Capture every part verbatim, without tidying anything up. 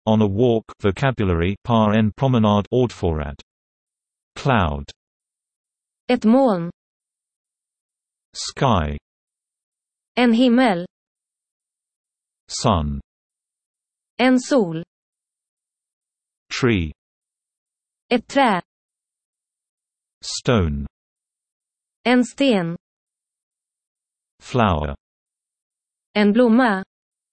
On a walk vocabulary par en promenade ordforad. Cloud. Ett moln. Sky. En himmel. Sun. En sol. Tree. Ett trä. Stone. En sten. Flower. En blomma.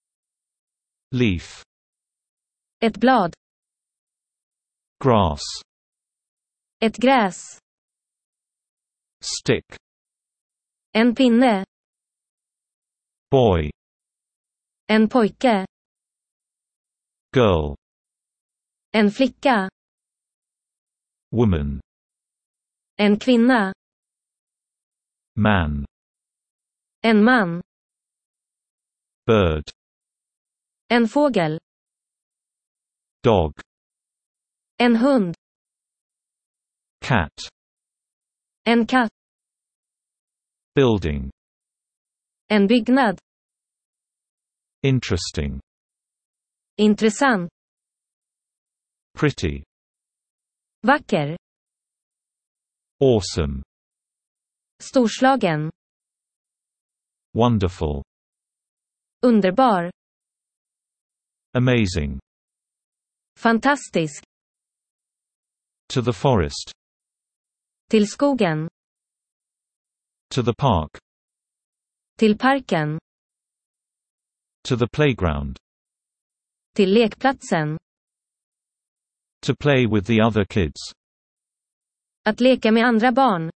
Leaf. Ett blad. Grass. Ett gräs. Stick. En pinne. Boy. En pojke. Girl. En flicka. Woman. En kvinna. Man. En man. Bird. En fågel. Dog. En hund. Cat. En katt. Building. En byggnad. Interesting. Intressant. Pretty. Vacker. Awesome. Storslagen. Wonderful. Underbar. Amazing. Fantastisk. To the forest. Till skogen. To the park. Till parken. To the playground. Till lekplatsen. To play with the other kids. Att leka med andra barn.